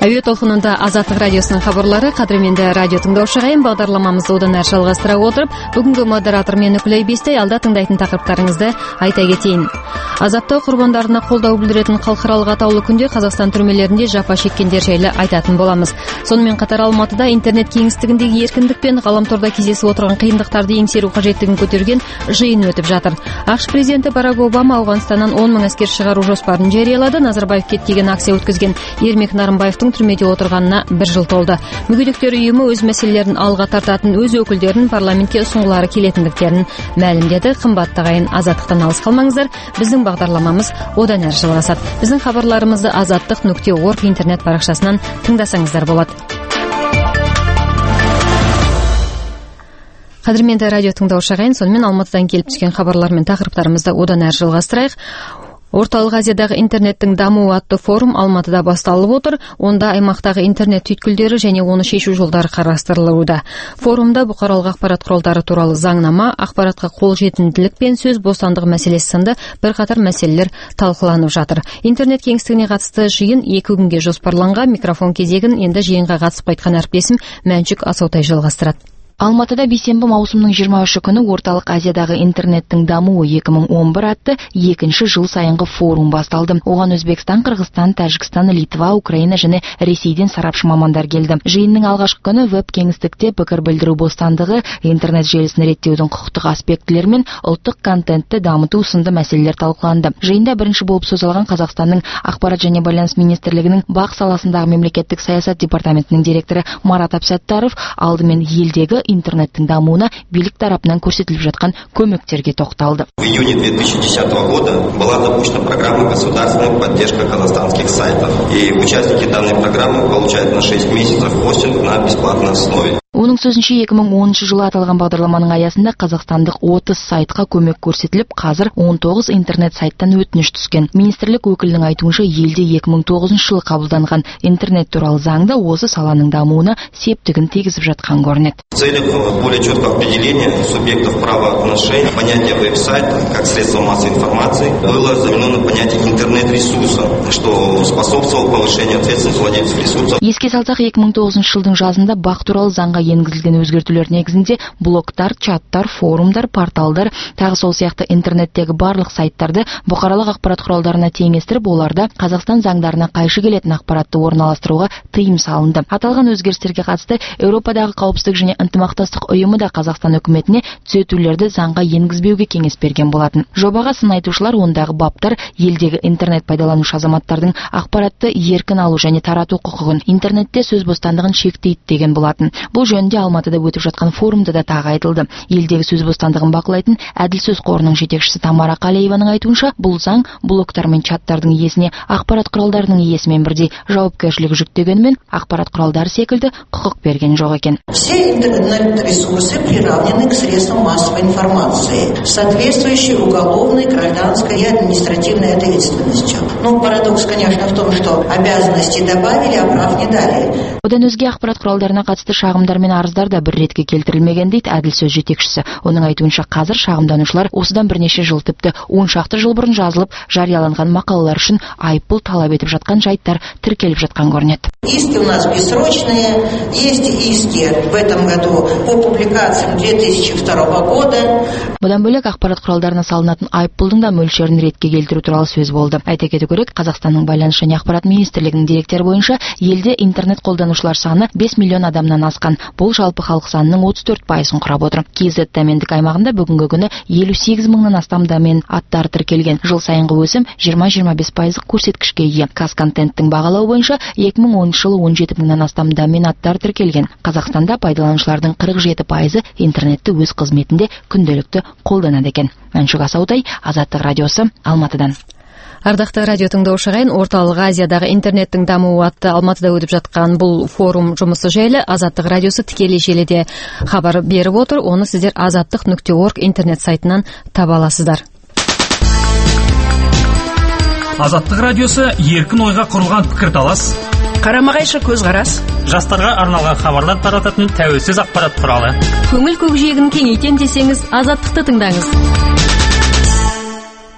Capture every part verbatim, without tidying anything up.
Әуе толқынында Азаттық радиосының хабарлары. Қадірменді радио тыңдаушы ағайын, бағдарламамызды одан әрі жалғастыра отырып, бүгінгі модератор мен Үкілей Бестай алда тыңдайтын тақырыптарыңызды айта кетейін. Азаптау құрбандарына қолдау білдіретін халықаралық атаулы күнде Қазақстан түрмелерінде жапа шеккендер жайлы айтатын боламыз. Сонымен қатар Алматыда интернет кеңістігіндегі еркіндік пен ғаламторда кездесіп отырған қиындықтарды еңсеру қажеттігін көтерген жиын өтіп жатыр. ақш президенті Барак Обама Ауғанстаннан он мың әскер шығару жоспарын жариялады. Назарбаев кеттеген акция өткізген Ермек Нарымбаевтың түрмеде отырғанына бір жыл толды. Мүгедектер ұйымы өз мәселелерін алға тартатын өз өкілдерін парламентке ұсынғылары келетіндіктерін мәлімдеді. Қымбатты ағайын, Азаттықтан алыс қалмаңыздар. Біздің бағдарламамыз одан әрі жалғасады. Біздің хабарларымызды азаттық нүкте орг интернет парақшасынан тыңдасаңыздар болады. Қадірменді радио тыңдаушы ағайын, сонымен Алматыдан келіп түскен хабарлар мен тақырыптарымызды одан әрі жалғастырайық. Орталық Азиядағы интернеттің дамуы атты форум Алматыда басталып отыр. Онда аймақтағы интернет түйткілдері және оны шешу жолдары қарастырылуда. Форумда бұқаралық ақпарат құралдары туралы заңнама, ақпаратқа қолжетімділік пен сөз бостандығы мәселесі сынды бірқатар мәселелер талқыланып жатыр. Интернет кеңістігіне қатысты жиын екі күнге жоспарланған. Микрофон кезегін енді жиынға қатысып қайтқан әріптесім Мәншүк Асаутай жалғастырады. Алматыда бейсенбі маусымның жиырма үші күні Орталық Азиядағы интернеттің дамуы екі мың он бір атты екінші жыл сайынғы форум басталды. Оған Өзбекстан, Қырғызстан, Тәжікстан, Литва, Украина және Ресейден сарапшы мамандар келді. Жиынның алғашқы күні веб кеңістікте пікір білдіру бостандығы, интернет желісін реттеудің құқықтық аспектілері мен ұлттық контентті дамыту сынды мәселелер талқыланды. Жиында бірінші болып сөз алған Қазақстанның ақпарат және байланыс министрлігінің бақ саласындағы мемлекеттік саясат департаментінің директоры Марат Абсаттаров алдымен елдегі интернеттің дамуына билік тарапынан көрсетіліп жатқан көмектерге тоқталды. В июне две тысячи десятого года была запущена программа «Государственная поддержка казахстанских сайтов». И участники данной программы получают на шесть месяцев хостинг на бесплатной основе. Оның сөзінше екі мың оныншы жылы аталған бағдарламаның аясында қазақстандық отыз сайтқа көмек көрсетіліп, қазір он тоғыз интернет сайттан өтініш түскен. Министрлік өкілінің айтуынша, елде екі мың тоғызыншы жылы қабылданған интернет туралы заңда осы саланың дамуына септігін тигізіп жатқан көрінеді. В целях более четкого определения субъектов правоотношений понятие веб-сайта как средство массовой информации было заменено на понятие интернет-ресурса, что способствовало повышению ответственности владельцев ресурсов. Еске салсақ, екі мың тоғызыншы жылдың жазында бақ туралы заңға енгізілген өзгертулер негізінде блогтар, чаттар, форумдар, порталдар, тағы сол сияқты интернеттегі барлық сайттарды бұқаралық ақпарат құралдарына теңестіріп, оларда Қазақстан заңдарына қайшы келетін ақпаратты орналастыруға тыйым салынды. Аталған өзгерістерге қатысты Еуропадағы қауіпсіздік және ынтымақтастық ұйымы да Қазақстан үкіметіне түзетулерді заңға енгізбеуге кеңес берген болатын. Жобаға сын айтушылар ондағы баптар елдегі интернет пайдаланушы азаматтардың ақпаратты еркін алу және тарату құқығын, интернетте сөз бостандығын шектейді деген болатын. Бұл жөнінде Алматыда өтіп жатқан форумда да тағы айтылды. Елдегі сөз бостандығын бақылайтын Әділ сөз қорының жетекшісі Тамара Қалееваның айтуынша, бұл заң блогтар мен чаттардың иесіне ақпарат құралдарының иесімен бірдей жауапкершілік жүктегенімен, ақпарат құралдары секілді құқық берген жоқ екен. Все интернет-ресурсы приравнены к средствам массовой информации, соответствующей уголовной, гражданской и административной ответственностью. Ну, парадокс, конечно, в том, что обязанности добавили, а прав не дали. Одан өзге ақпарат құралдарына қатысты шағымдар мен арыздар да бір ретке келтірілмеген дейді Әділ сөз жетекшісі. Оның айтуынша, қазір шағымданушылар осыдан бірнеше жыл, тіпті он шақты жыл бұрын жазылып, жарияланған мақалалар үшін айыппұл талап етіп жатқан жайттар тіркеліп жатқан көрінеді. Иски у нас бессрочные, есть иски в этом году по публикациям две тысячи второго года. Бұдан бөлек ақпарат құралдарына салынатын айыппұлдың да мөлшерін ретке келтіру туралы сөз болды. Айта кету керек, Қазақстанның байланыс және ақпарат министрлігінің деректері бойынша елде интернет қолданушылар саны бес миллион адамнан асқан. Бұл жалпы халық санының отыз төрт пайызын құрап отыр. кз домендік аймағында бүгінгі күні елу сегіз мыңнан астам домен аттары тіркелген. Жыл сайынғы өсім жиырма жиырма бес пайыздық көрсеткішке ие. Казконтенттің бағалауы бойынша екі мың оныншы жылы он жеті мыңнан астам домен аттары тіркелген. Қазақстанда пайдаланушылардың қырық жеті пайызы интернетті өз қызметінде күнделікті қолданады екен. Мәншүк Асаутай, Азаттық радиосы, Алматыдан. Ардақты радио тыңдаушы ағайын, Орталық Азиядағы интернеттің дамуы атты Алматыда өтіп жатқан бұл форум жұмысы жайлы Азаттық радиосы тікелей желіде хабар беріп отыр. Оны сіздер азаттық нүкте орг интернет сайтынан таба аласыздар. Азаттық радиосы еркін ойға құрылған пікірталас, қарама-қайшы көзқарас, жастарға арналған хабарлар тарататын тәуелсіз ақпарат құралы. Көңіл көкжиегін кеңейтем десеңіз, Азаттықты тыңдаңыз.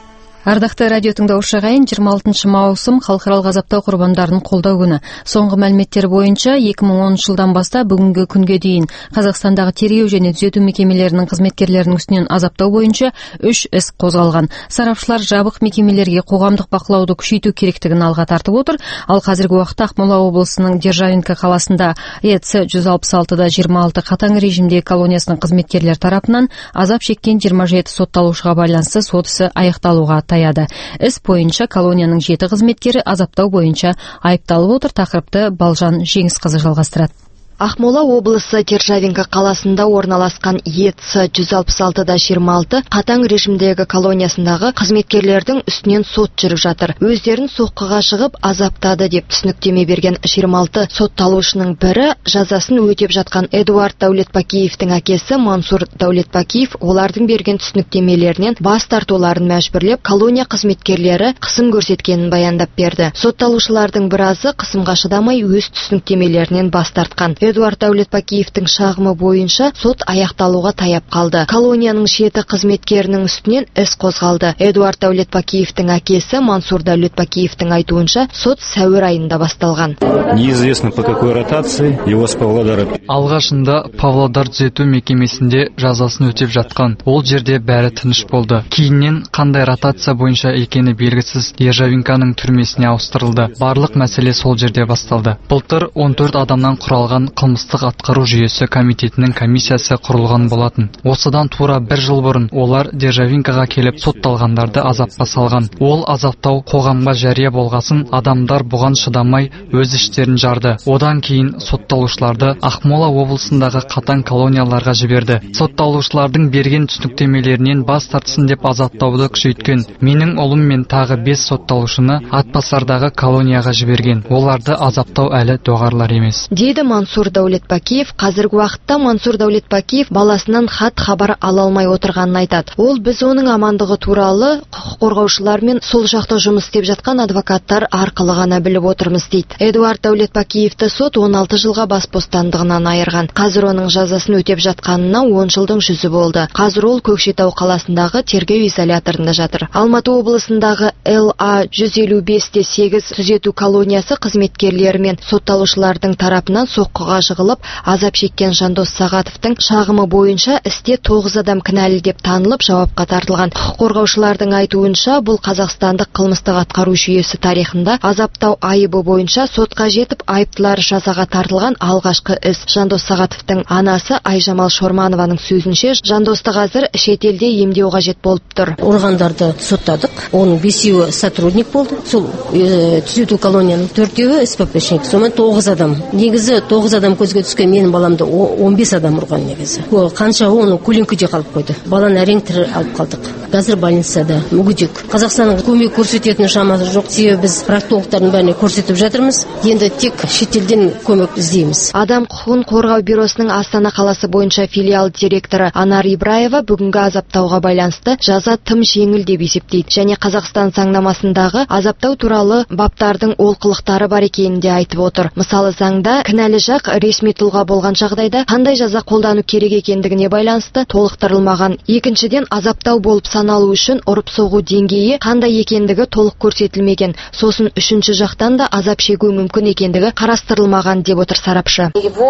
Ардақты радио тыңдаушы ағайын, жыйырма алтынчы маусым халыкаралык азаптоо курбандарын колдоо күнү. Соңку маалиметтер боюнча эки миң онунчу жылдан баштап бүгүнкү күнгө дейин Казакстандагы тергөө жана түзөтүү мекемелеринин кызметкерлеринин үстүнөн азаптоо боюнча үч эс козголган. Сарапчылар жабык мекемелерге коомдук бакылооду күчөйтүү керектигин алга тартып отур. Ал казыркы убакта Акмола облусунун Державинка калаасында Э Ц жүз алпыс алтыда жыйырма алты катаң режимдеги колониясынын кызметкерлери тараптынан азап чеккен жыйырма жети соттолуушуга байланыштуу сот исі аякталууга таяды. Іс боюнча колониянын жети кызметкери азаптоо боюнча айыпталып отур. Тақырыпты Балжан Жеңіс кызы жалгастырат. Акмола облысы Державинка калаасында орналаскан Е Ц жүз алпыс алтыда жыйырма алты катаң режимдеги колониясындагы кызметкерлердин үстүнөн сот жүрүп жатыр. Өздерин соккуга чыгып азаптады деп түшүнүктөмө берген жыйырма алты сотталуушунун бири жазасын өтөп жаткан Эдуард Даулетбакиевдин акеси Мансур Даулетбакиев олардын берген түшүнүктөмөлеринен бас тартууларын мәжбүрлеп, колония кызметкерлери кысым көрсөткөнүн баяндап берди. Сотталуушулардын биразы кысымга чыдамай өз түшүнүктөмөлеринен бас тарткан. Эдуард Даулетбакиевдин шагымы боюнча сот аякталууга таяп калды. Колониянын жети кызметкеринин үстүнөн эс козголду. Эдуард Даулетбакиевдин акеси Мансур Даулетбакиевдин айтуунча сот сәуір айында басталган. Неизвестно по какой ротации его с Павлодара. Алгашында Павлодар түзөтүү мекемесинде жазасын өтөп жаткан. Ол жерде бәрі тыныш болду. Кийинен кандай ротация боюнча экени белгисиз Державинканын түрмесине ауыстырылды. Барлык маселе сол жерде басталды. Былтыр он төрт адамдан куралган кылмыстык аткаруу жүйөсү комитетинин комиссиясы курулган болатын. Осыдан туура бир жыл бурун олар Державинкага келип сотталгандарды азапка салган. Ол азаптоо коомго жарыя болгосын адамдар буган шыдамай өз иштерин жарды. Одан кийин сотталуушуларды Акмола облусундагы катаң колонияларга жиберди. Сотталуушулардын берген түшүнүктөмөлеринен бас тартсын деп азаптооду күчөйткөн. Менин улум мен тагы беш сотталуушуну Атбасардагы колонияга жиберген. Оларды азаптоо әлі догарлар эмес. Дейді Мансур Даулетбакиев. Қазіргі уақытта Мансур Даулетбакиев баласынан хат хабар ала алмай отырғанын айтады. Ол біз оның амандығы туралы құқық қорғаушылар мен сол жақта жұмыс істеп жатқан адвокаттар арқылы ғана біліп отырмыз дейді. Эдуард Даулетбакиевті сот он алты жылға бас бостандығынан айырған. Қазір оның жазасын өтеп жатқанына он жылдың жүзі болды. Қазір ол Көкшетау қаласындағы тергөө изоляторында жатыр. Алматы облысындағы Л А жүз элүү беш те сегиз түзетүү колониясы қызметкерлері мен сотталушылардың тарапынан соққыға жығылып, азап шеккен Жандос Сағатовтың шағымы бойынша істе тоғыз адам кінәлі деп танылып, жауапқа тартылған. Құқық қорғаушылардың айтуынша, бұл Қазақстандық қылмыстық атқару жүйесі тарихында азаптау айыбы бойынша сотқа жетіп, айыптылар жазаға тартылған алғашқы іс. Жандос Сағатовтың анасы Айжамал Шорманованың сөзінше, Жандосты қазір шетелде емдеу қажет болып тұр. Ұрғандарды соттадық. Оның бесеуі сотрудник болды. Сол түзету колонияның төртеуі С П П шник. Сонымен тоғыз адам. Негізі тоғыз адам көзге түскен, менің баламды он бес адам ұрған негізі. Қанша оның көлеңкеде қалып қойды. Баланы әрең тірі алып қалдық. Қазір больницада мүгедек. Қазақстанның көмек көрсететін шамасы жоқ. Себебі біз проктологтардың бәріне көрсетіп жатырмыз. Енді тек шетелден көмек іздейміз. Адам құқығын қорғау бюросының Астана қаласы бойынша филиал директоры Анар Ибраева бүгінгі азаптауға байланысты жаза тым жеңіл деп есептейді. Және Қазақстан заңнамасындағы азаптау туралы баптардың олқылықтары бар екенін де айтып отыр. Мысалы, заңда кінәлі жақ ресми тұлға болған жағдайда қандай жаза қолдану керек екендігіне байланысты толықтырылмаған. Екіншіден, азаптау болып саналу үшін ұрып соғу деңгейі қандай екендігі толық көрсетілмеген. Сосын үшінші жақтан да азап шегу мүмкін екендігі қарастырылмаған деп отыр сарапшы.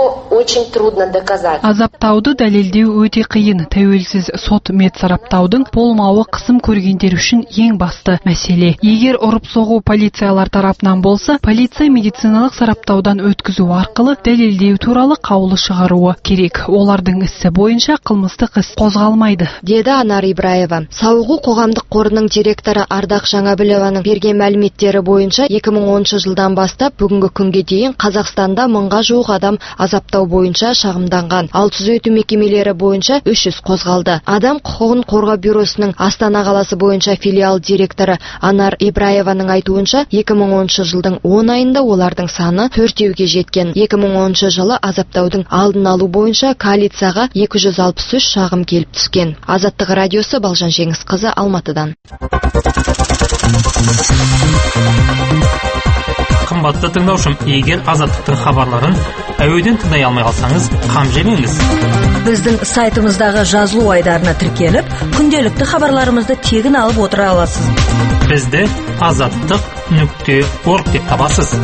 Азаптауды дәлелдеу өте қиын. Тәуелсіз сот медсараптаудың болмауы қысым көргендер үшін ең басты мәселе. Егер ұрып соғу полициялар тарапынан болса, полиция медициналық сараптаудан өткізу арқылы дәлелдеу туралы қаулы шығаруы керек. Олардың ісі бойынша қылмыстық іс қозғалмайды, деді Анар Ибраева. Сауығу қоғамдық қорының директоры Ардақ Жаңабілованың берген мәліметтері бойынша екі мың оныншы жылдан бастап бүгінгі күнге дейін Қазақстанда мыңға жуық адам азаптау бойынша шағымданған. Ал түзету мекемелері бойынша үш жүз қозғалды. Адам құқығын қорғау бюросының Астана қаласы бойынша филиал директоры Анар Ибраеваның айтуынша, екі мың оныншы жылдың он айында олардың саны төртеуге жеткен. екі мың оныншы жылы азаптаудың алдын алу бойынша коалицияға екі жүз алпыс үш шағым келіп түскен. Азаттық радиосы, Балжан Жеңіс қызы, Алматыдан. Қымбатты тыңдаушым, егер Азаттықтың хабарларын әуеден тыңдай алмай қалсаңыз, қам жемеңіз. Біздің сайтымыздағы жазылу айдарына тіркеліп, күнделікті хабарларымызды тегін алып отыра аласыз. Бізді азаттық нүкте орг деп табасыз.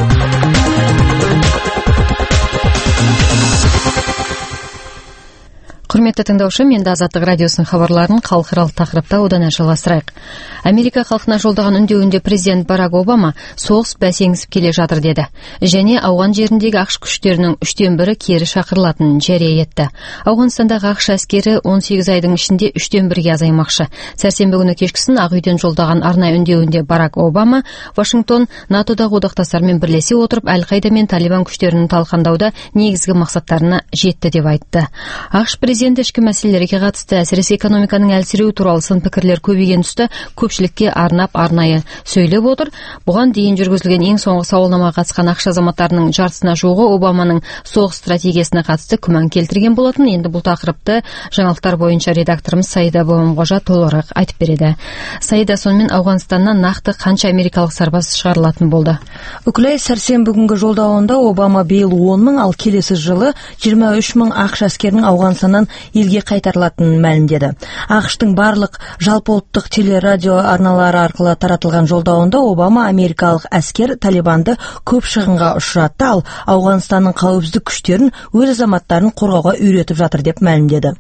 Құрметті тыңдаушы, менде Азаттық радиосының хабарларын халықаралық тақырыпта одан әрі жалғастырайық. Америка халқына жолдаған үндеуінде президент Барак Обама соғыс бәсеңсіп келе жатыр деді. Және ауған жеріндегі ақш күштерінің үштен бірі кері шақырылатынын жария етті. Ауғанстандағы ақш әскері он сегіз айдың ішінде үштен бірге азаймақшы. Сәрсенбі күні кешкісін Ақ үйден жолдаған арнайы үндеуінде Барак Обама Вашингтон НАТО-дағы одақтастармен бірлесе отырып Әл-Қайда мен Талибан күштерін талқандауда негізгі мақсаттарына жетті деп айтты. ақш президенті ішкі мәселелерге қатысты, әсіресе экономиканың әлсіреуі туралы сын пікірлер көбейген тұста көпшілікке арнап арнайы сөйлеп отыр. Бұған дейін жүргізілген ең соңғы сауалнамаға қатысқан ақш азаматтарының жартысына жуығы Обаманың соғыс стратегиясына қатысты күмән келтірген болатын. Енді бұл тақырыпты жаңалықтар бойынша редакторымыз Саида Боғамқожа толығырақ айтып береді. Саида, сонымен Ауғанстаннан нақты қанша америкалық сарбаз шығарылатын болды? Үкілей сәрсенбі күнгі жолдауында Обама биыл он мың, ал келесі жылы жиырма үш мың ақш әскерінің Ауғанстаннан елге қайтарылатынын мәлімдеді. ақштың барлық жалпыұлттық телерадио арналары арқылы таратылған жолдауында Обама америкалық әскер Талибанды көп шығынға ұшыратты, ал Ауғанстанның қауіпсіздік күштерін өз азаматтарын қорғауға үйретіп жатыр деп мәлімдеді.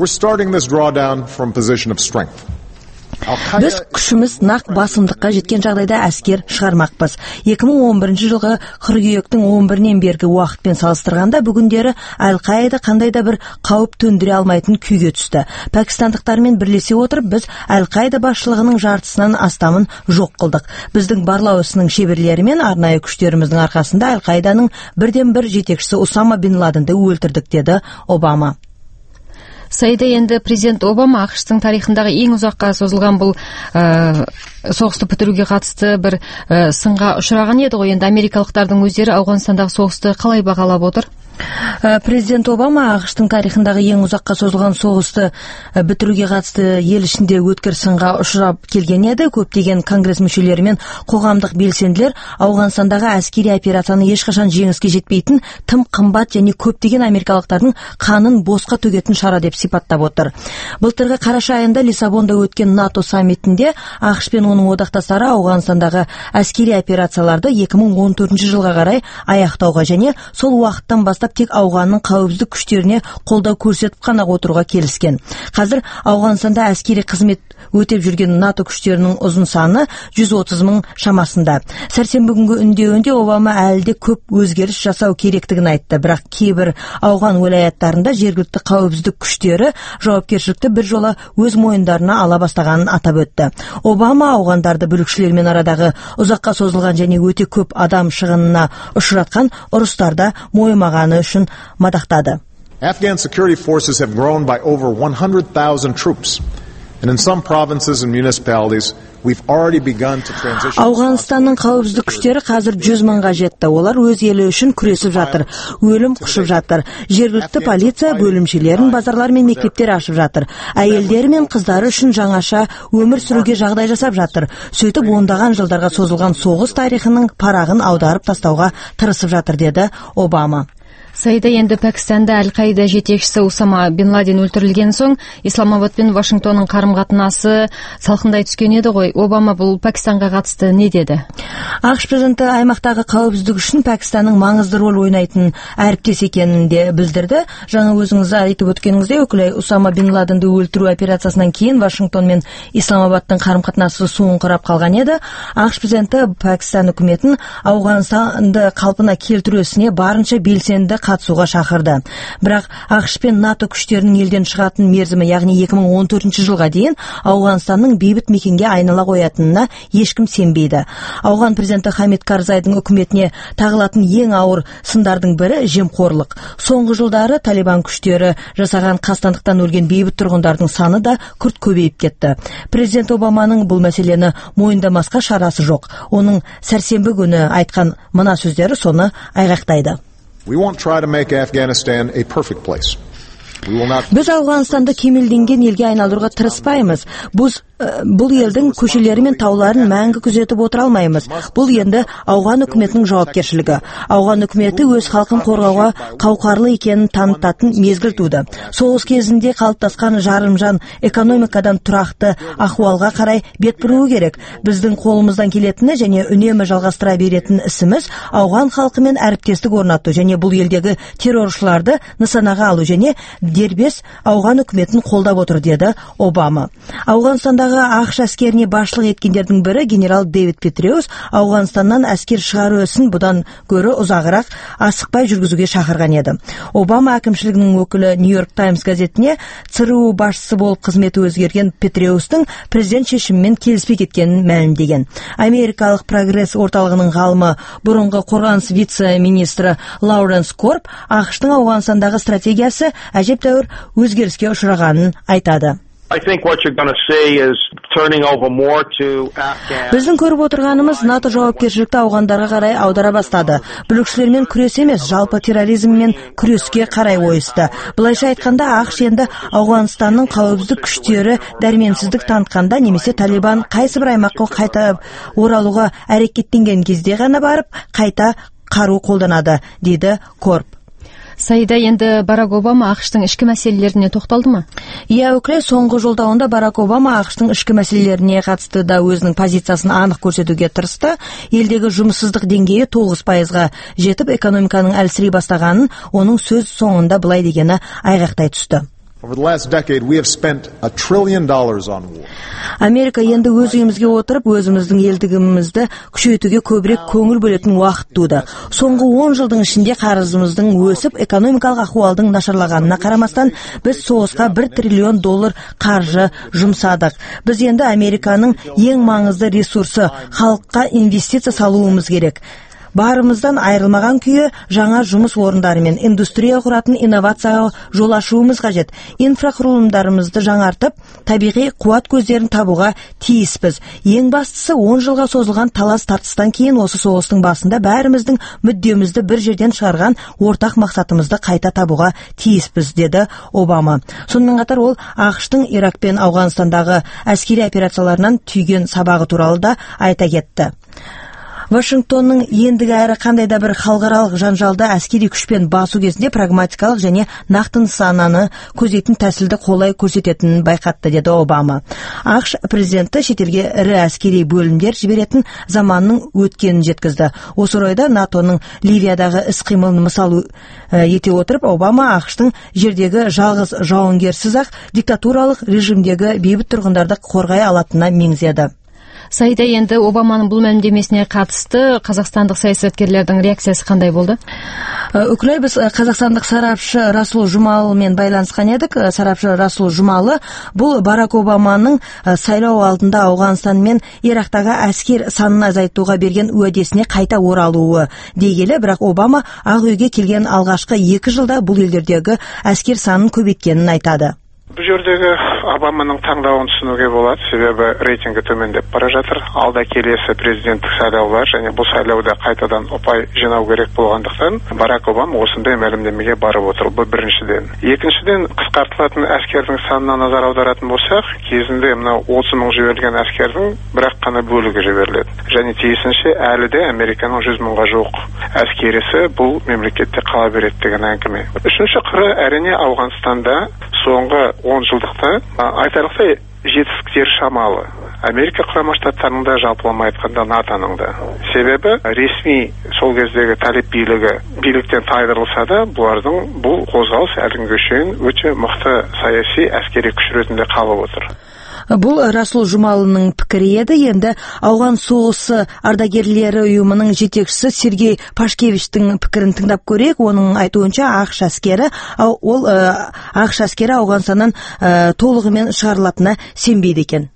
Біз күшіміз нақ басымдыққа жеткен жағдайда әскер шығармақпыз. екі мың он бірінші жылғы қыркүйектің он бірінен бергі уақытпен салыстырғанда бүгіндері Әл-Қайда қандай да бір қауіп төндіре алмайтын күйге түсті. Пәкістандықтармен бірлесе отырып, біз Әл-Қайда басшылығының жартысынан астамын жоқ қылдық. Біздің барлау ісінің шеберлері мен арнайы күштеріміздің арқасында Әл-Қайданың бірден бір жетекшісі Усама бин Ладенді өлтірдік, деді Обама. Саида, енді президент Обама ақштың тарихындағы ең ұзаққа созылған бұл ә, соғысты бітіруге қатысты бір ә, сынға ұшыраған еді ғой. Енді америкалықтардың өздері Ауғанстандағы соғысты қалай бағалап отыр? Президент Обама ақштың тарихындағы ең ұзаққа созылған соғысты бітіруге қатысты ел ішінде өткір сынға ұшырап келген еді. Көптеген конгресс мүшелері мен қоғамдық белсенділер Ауғанстандағы әскери операцияны ешқашан жеңіске жетпейтін, тым қымбат және көптеген америкалықтардың қанын босқа төгетін шара деп сипаттап отыр. Былтырғы қараша айында Лиссабонда өткен НАТО саммитінде ақш пен оның одақтастары Ауғанстандағы әскери операцияларды екі мың он төртінші жылға қарай аяқтауға және сол уақыттан бастап тек ауғанның қауіпсіздік күштеріне қолдау көрсетіп қана отыруға келіскен. Қазір Ауғанстанда әскери қызмет өтеп жүрген НАТО күштерінің ұзын саны жүз отыз мың шамасында. Сәрсенбі күнгі үндеуінде Обама әлі де көп өзгеріс жасау керектігін айтты, бірақ кейбір ауған уәлаяттарында жергілікті қауіпсіздік күштері жауапкершілікті бір жола өз мойындарына ала бастағанын атап өтті. Обама ауғандарды бүлікшілермен арадағы ұзаққа созылған және өте көп адам шығынына ұшыратқан ұрыстарда мойымағаны үшін мадақтады. Afghan security forces have grown by over one hundred thousand troops. And in some provinces and municipalities, we've already begun to transition. Ауғанстанның қауіпсіздік күштері қазір жүз мыңға жетті. Олар өз елі үшін күресіп жатыр, өлім құшып жатыр. Жергілікті полиция бөлімшелерін, базарлар мен мектептер ашып жатыр. Әйелдері мен қыздары үшін жаңаша өмір сүруге жағдай жасап жатыр. Сөйтіп ондаған жылдарға созылған соғыс тарихының парағын аударып тастауға тырысып жатыр, деді Обама. Саида, енді Пәкістанда Әл-Қайда жетекшісі Усама бин Ладен өлтірілген соң Исламабад пен Вашингтонның қарым-қатынасы салқындай түскен еді ғой. Обама бұл Пәкістанға қатысты не деді? ақш президенті аймақтағы қауіпсіздік үшін Пәкістанның маңызды рөл ойнайтын әріптес екенін де білдірді. Жаңа өзіңіз айтып өткеніңізде, өкілі Усама бин Ладенді өлтіру операциясынан кейін Вашингтон мен Исламабадтың қарым-қатынасы суыңқырап қалған еді. ақш президенті Пәкістан үкіметін Ауғанстанды қалпына келтіру ісіне барынша белсенді қатысуға шақырды. Бірақ ақш пен НАТО күштерінің елден шығатын мерзімі, яғни екі мың он төртінші жылға дейін Ауғанстанның бейбіт мекенге айнала қоятынына ешкім сенбейді. Ауған президенті Хамид Карзайдың үкіметіне тағылатын ең ауыр сындардың бірі жемқорлық. Соңғы жылдары Талибан күштері жасаған қастандықтан өлген бейбіт тұрғындардың саны да күрт көбейіп кетті. Президент Обаманың бұл мәселені мойындамасқа шарасы жоқ. Оның сәрсенбі күні айтқан мына сөздері соны айғақтайды. We won't try to make Afghanistan a perfect place. Біз Ауғанстанды кемелденген елге айналдыруға тырыспаймыз. Біз бұл елдің көшелері мен тауларын мәңгі күзетіп отыра алмаймыз. Бұл енді Ауған үкіметінің жауапкершілігі. Ауған үкіметі өз халқын қорғауға қауқарлы екенін танытатын мезгіл туды. Соғыс кезінде қалыптасқан жарымжан экономикадан тұрақты ахуалға қарай бет бұруы керек. Біздің қолымыздан келетіні және үнемі жалғастыра беретін ісіміз Ауған халқымен әріптестік орнату және бұл елдегі терроршыларды нысанаға алу және дербес Ауған үкіметін қолдап отыр, деді Обама. Ауғанстандағы ақш әскеріне басшылық еткендердің бірі генерал Дэвид Петреус Ауғанстаннан әскер шығару ісін бұдан гөрі ұзағырақ асықпай жүргізуге шақырған еді. Обама әкімшілігінің өкілі Нью-Йорк Таймс газетіне ЦРУ басшысы болып қызметі өзгерген Петреустың президент шешімімен келіспей кеткенін мәлімдеген. Америкалық прогресс орталығының ғалымы бұрынғы қорғаныс вице-министрі Лауренс Корб ақштың Ауғанстандағы стратегиясы әжептәуір өзгеріске ұшырағанын айтады. Біздің көріп отырғанымыз НАТО жауапкершілікті ауғандарға қарай аудара бастады. Бүлікшілермен күрес емес, жалпы терроризммен күреске қарай ойысты. Бұлайша айтқанда, ақш енді Ауғанстанның қауіпсіздік күштері дәрменсіздік танытқанда немесе Талибан қайсы бір аймаққа қайта оралуға әрекеттенген кезде ғана барып, қайта қару қолданады, дейді Корб. Саида, енді Барак Обама ақштың ішкі мәселелеріне тоқталды ма? Иә, өкілі, соңғы жолдауында Барак Обама ақштың ішкі мәселелеріне қатысты да өзінің позициясын анық көрсетуге тырысты. Елдегі жұмыссыздық деңгейі тоғыз пайызға жетіп, экономиканың әлсірей бастағанын оның сөз соңында былай дегені айғақтай түсті. Over the last decade, we have spent a trillion dollars on war. Америка енді өз үйімізге отырып, өзіміздің елдігімізді күшейтуге көбірек көңіл бөлетін уақыт туды. Соңғы он жылдың ішінде қарызымыздың өсіп, экономикалық ахуалдың нашарлағанына қарамастан, біз соғысқа бір триллион доллар қаржы жұмсадық. Біз енді Американың ең маңызды ресурсы, халыққа инвестиция салуымыз керек. Барымыздан айырылмаған күйі жаңа жұмыс орындары мен индустрия құратын инновацияға жол ашуымыз қажет. Инфрақұрылымдарымызды жаңартып, табиғи қуат көздерін табуға тиіспіз. Ең бастысы он жылға созылған талас тартыстан кейін осы соғыстың басында бәріміздің мүддемізді бір жерден шығарған ортақ мақсатымызды қайта табуға тиіспіз, деді Обама. Сонымен қатар ол ақштың Ирак пен Ауғанстандағы әскери операцияларынан түйген сабағы туралы да айта кетті. Вашингтонның ендігі әрі қандай да бір халықаралық жанжалды әскери күшпен басу кезінде прагматикалық және нақты нысананы көздейтін тәсілді қолай көрсететінін байқатты, деді Обама. ақш президенті шетелге ірі әскери бөлімдер жіберетін заманның өткенін жеткізді. Осы орайда натоның Ливиядағы іс-қимылын мысал ете отырып, Обама ақштың жердегі жалғыз жауынгерсіз-ақ диктатуралық режимдегі бейбіт тұрғындарды қорғай алатынына меңзеді. Саида, енді Обаманың бұл мәлімдемесіне қатысты қазақстандық саясаткерлердің реакциясы қандай болды? Өкілі, біз қазақстандық сарапшы Расул Жұмалымен байланысқан едік. Сарапшы Расул Жұмалы бұл Барак Обаманың сайлау алдында Ауғанстан мен Ирактағы әскер санын азайтуға берген уәдесіне қайта оралуы дегелі, бірақ Обама Ақ үйге келген алғашқы екі жылда бұл елдердегі әскер санын көбейткенін айтады. Бұл жердегі Обаманың таңдауын түсінуге болады, себебі рейтингі төмендеп бара жатыр. Алда келесі президенттік сайлаулар және бұл сайлауда қайтадан ұпай жинау керек болғандықтан Барак Обама осындай мәлімдемеге барып отыр. Бұл біріншіден. Екіншіден, қысқартылатын әскердің санына назар аударатын болсақ, кезінде мынау отыз мың жіберілген әскердің бірақ қана бөлігі жіберіледі. Және тиісінше әлі де Американың жүз мыңға жуық әскерisi бұл мемлекетте қала береді деген әңгіме. Үшінші қыры, әрине Ауғанстанда соңғы он жылдықта айтарлықтай жетістіктер шамалы. Америка құрама штаттарының да жалпылама айтқанда натоның да. Себебі ресми сол кездегі талиб билігі биліктен тайдырылса да, бұлардың бұл қозғалыс әлі шейін өте мықты саяси әскери күш ретінде қалып отыр. Бұл Расул Жұмалының пікірі еді. Енді Ауған соғысы ардагерлері ұйымының жетекшісі Сергей Пашкевичтің пікірін тыңдап көрейік. Оның айтуынша ақш әскері ол ақш әскері Ауғанстаннан толығымен шығарылатынына сенбейді екен.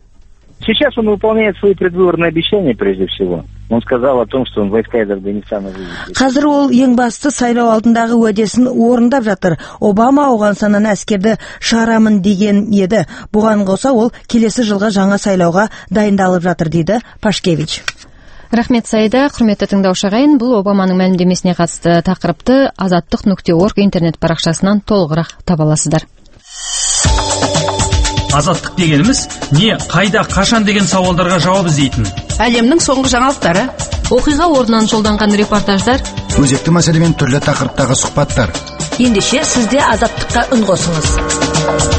Сейчас он выполняет свои предвыборные обещания прежде всего. Он сказал о том, что он войска из Афганистана выведет. Қазір ол ең басты сайлау алдындағы уәдесін орындап жатыр. Обама Ауғанстаннан әскерді шығарамын деген еді. Бұған қоса ол келесі жылға жаңа сайлауға дайындалып жатыр, дейді Пашкевич. Рахмет, Саида. Құрметті тыңдаушы ағайын, бұл Обаманың мәлімдемесіне қатысты тақырыпты азаттық нүкте орг интернет парақшасынан толығырақ таба аласыздар. Азаттық дегеніміз не, қайда, қашан деген сауалдарға жауап іздейтін. Әлемнің соңғы жаңалықтары, оқиға орнынан жолданған репортаждар, өзекті мәселемен түрлі тақырыптағы сұхбаттар. Ендеше сізде азаттыққа үн қосыңыз.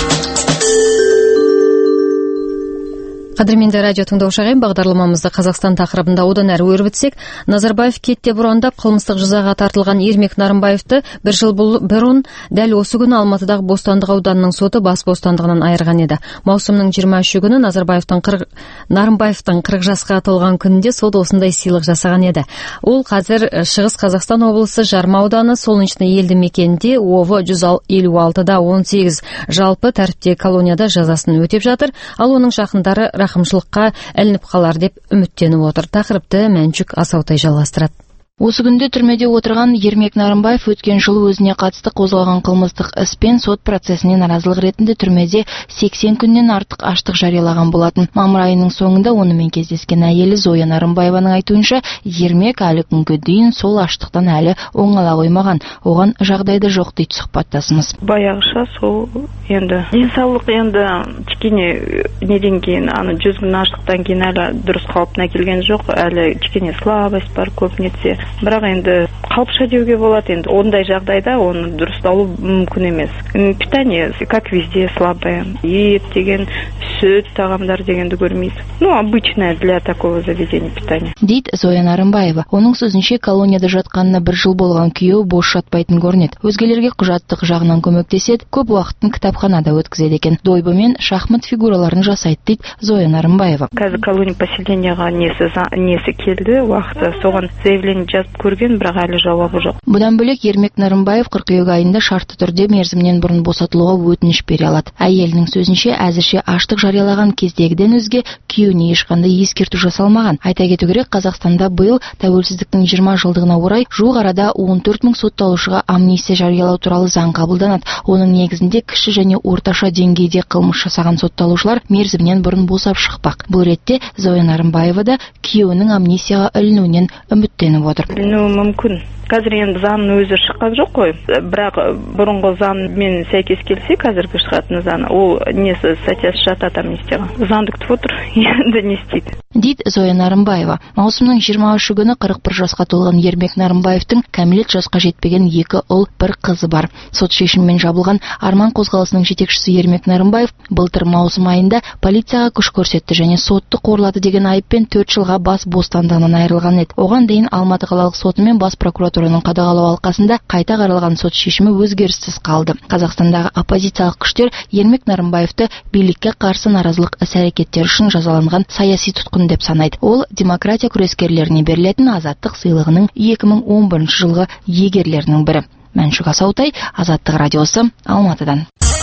Қадірменді радио тыңдаушы ағайын, бағдарламамызды Қазақстан тақырыбында одан әрі өрбітсек, Назарбаев кетте бұрындап қылмыстық жазаға тартылған Ермек Нарымбаевты бір жыл бұрын дәл осы күні Алматыдағы Бостандық ауданының соты бас бостандығынан айырған еді. Маусымның жиырма үші күні Назарбаевтың қырық Нарымбаевтың қырық жасқа толған күнінде сот осындай сыйлық жасаған еді. Ол қазір Шығыс Қазақстан облысы Жарма ауданы Солнечный елді мекенінде Овы жүз елу алтыда он сегіз жалпы тәртіпте колонияда жазасын өтеп жатыр, ал оның жақындары рақымшылыққа ілініп қалар деп үміттеніп отыр. Тақырыпты Мәншүк Асаутай жалғастырады. Осы күнде түрмеде отырған Ермек Нарымбаев өткен жылы өзіне қатысты қозғалған қылмыстық іспен сот процесіне наразылық ретінде түрмеде сексен күннен артық аштық жариялаған болатын. Мамыр айының соңында онымен кездескен әйелі Зоя Нарымбаеваның айтуынша, Ермек әлі күнге дейін сол аштықтан әлі оңала қоймаған. Оған жағдайды жоқ дейді сұхбаттасымыз. Баяғыша сол енді денсаулық енді кішкене неден кейін аны жүз күн аштықтан кейін әлі дұрыс қалпына келген жоқ, әлі кішкене слабость бар көп нетсе. Бірақ енді қалыпша деуге болады, енді ондай жағдайда оны дұрысталу мүмкін емес. Питание, как везде, слабое. Ет деген, сүт, тағамдар дегенді көрмейді. Ну, обычное для такого заведения питания. Дейді Зоя Нарымбаева. Оның сөзінше, колонияда жатқанына бір жыл болған күйеуі бос жатпайтын көрінеді. Өзгелерге құжаттық жағынан көмектеседі, көп уақытын кітапханада өткізеді екен. Дойбы мен шахмат фигураларын жасайды дейді Зоя Нарымбаева. Қазір колония поселенияға несі, несі келді, уақыты соған заявление жазып көрген, бірақ әлі жауабы жоқ. Бұдан бөлек Ермек Нарымбаев қыркүйек айында шартты түрде мерзімнен бұрын босатылуға өтініш бере алады. Әйелінің сөзінше, әзірше аштық жариялаған кездегіден өзге күйеуіне ешқандай ескерту жасалмаған. Айта кету керек, Қазақстанда биыл тәуелсіздіктің жиырма жылдығына орай жуық арада он төрт мың сотталушыға амнистия жариялау туралы заң қабылданады. Оның негізінде кіші және орташа деңгейде қылмыс жасаған сотталушылар мерзімнен бұрын босап шықпақ. Бұл ретте Зоя Нарымбаева да күйеуінің амнистияға ілінуінен үміттеніп отыр. Білінуі мүмкін. Қазір енді заңның өзі шыққан жоқ қой, бірақ бұрынғы заңмен сәйкес келсе, қазіргі шығатын заң, ол несі статьясы жатады амнистияға. Заңды күтіп отыр, енді не істейді. Дейді Зоя Нарымбаева. Маусымның жиырма үші күні қырық бір жасқа толған Ермек Нарымбаевтың кәмелет жасқа жетпеген екі ұл, бір қызы бар. Сот шешімімен жабылған Арман қозғалысының жетекшісі Ермек Нарымбаев былтыр маусым айында полицияға күш көрсетті және сотты қорлады деген айыппен төрт жылға бас бостандығынан айырылған еді. Оған дейін Алматы қалалық соты мен бас прокуратураның қадағалау алқасында қайта қаралған сот шешімі өзгеріссіз қалды. Қазақстандағы оппозициялық күштер Ермек Нарымбаевты билікке қарсы наразылық іс-әрекеттері үшін жазаланған саяси тұтқын деп санайды. Ол демократия күрескерлеріне берілетін азаттық сыйлығының екі мың он бірінші жылғы иегерлерінің бірі. Мәншүк Асаутай, Азаттық радиосы, Алматыдан.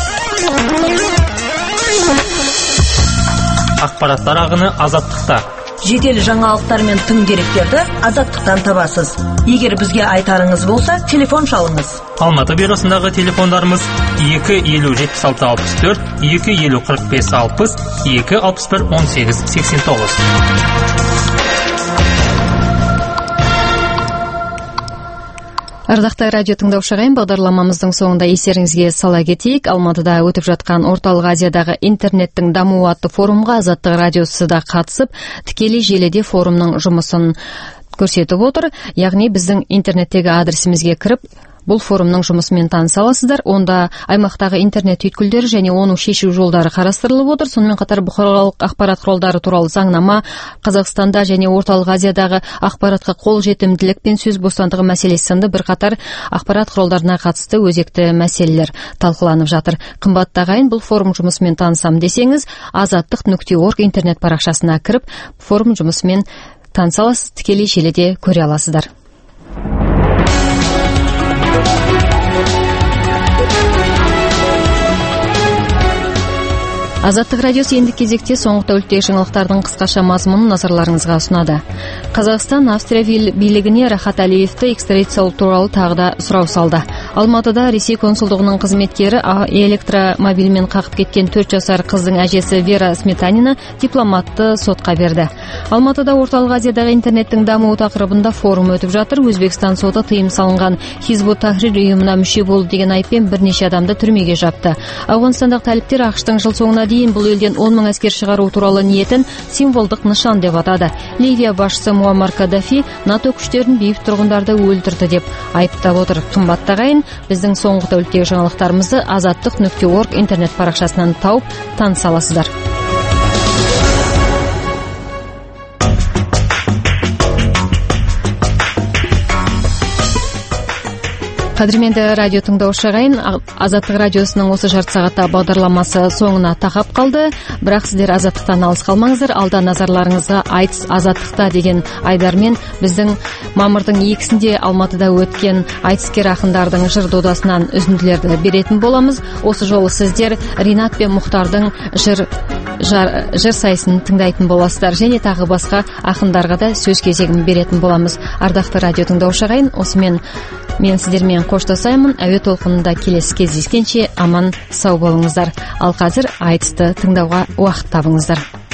Ақпараттар ағыны Азаттықта. Жедел жаңалықтар мен тың деректерді Азаттықтан табасыз. Егер бізге айтарыңыз болса, телефон шалыңыз. Алматы бюросындағы телефондарымыз екі елу жетпіс алты алпыс төрт, екі елу қырық бес алпыс, екі алпыс бір он сегіз сексен тоғыз. Ардақты радио тыңдаушы ағайын, бағдарламамыздың соңында естеріңізге сала кетейік. Алматыда өтіп жатқан Орталық Азиядағы интернеттің дамуы атты форумға Азаттық радиосы да қатысып, тікелей желіде форумның жұмысын көрсетіп отыр. Яғни біздің интернеттегі адресімізге кіріп, бұл форумның жұмысымен таныса аласыздар. Онда аймақтағы интернет түйткілдері және оның шешу жолдары қарастырылып отыр. Сонымен қатар бұқаралық ақпарат құралдары туралы заңнама, Қазақстанда және Орталық Азиядағы ақпаратқа қол жетімділік пен сөз бостандығы мәселесі сынды бірқатар ақпарат құралдарына қатысты өзекті мәселелер талқыланып жатыр. Қымбатты ағайын, бұл форум жұмысымен танысам десеңіз, азаттық нүкте орг интернет парақшасына кіріп, форум жұмысымен таныса аласыз, тікелей желіде көре аласыздар. Азаттық радиосы енді кезекте соңғы тәуліктегі жаңалықтардың қысқаша мазмұнын назарларыңызға ұсынады. Қазақстан Австрия билігіне Рахат Алиевті экстрадициялау туралы тағы да сұрау салды. Алматыда Ресей консулдығының қызметкері электромобильмен қағып кеткен төрт жасар қыздың әжесі Вера Сметанина дипломатты сотқа берді. Алматыда орталық Азиядағы интернеттің дамуы тақырыбында форум өтіп жатыр. Өзбекстан соты тыйым салынған Хизбут Тахрир ұйымына мүше болды деген айыппен бірнеше адамды түрмеге жапты. Ауғанстандық тәліптер ақштың жыл соңына дейін бұл елден он мың әскер шығару туралы ниетін символдық нышан деп атады. Ливия басшысы Муаммар Каддафи НАТО күштерін бейбіт тұрғындарды өлтірді деп айыптап отыр. Қымбатты ағайын, біздің соңғы тәуліктегі жаңалықтарымызды азаттық нүкте орг интернет парақшасынан тауып таныса аласыздар. Қадірменді радио тыңдаушы ағайын, Азаттық радиосының осы жарты сағатта бағдарламасы соңына тақап қалды. Бірақ сіздер Азаттықтан алыс қалмаңыздар. Алда назарларыңызға айтыс Азаттықта деген айдармен біздің мамырдың екісінде Алматыда өткен айтыскер ақындардың жыр додасынан үзінділерді беретін боламыз. Осы жолы сіздер Ринат пен Мұхтардың жыр жар, жыр сайысын тыңдайтын боласыздар, және тағы басқа ақындарға да сөз кезегін беретін боламыз. Ардақты радио тыңдаушы ағайын, осымен мен сіздермен қоштасаймын. Әуе толқынында келесі кездескенше аман сау болыңыздар. Ал қазір айтысты тыңдауға уақыт табыңыздар.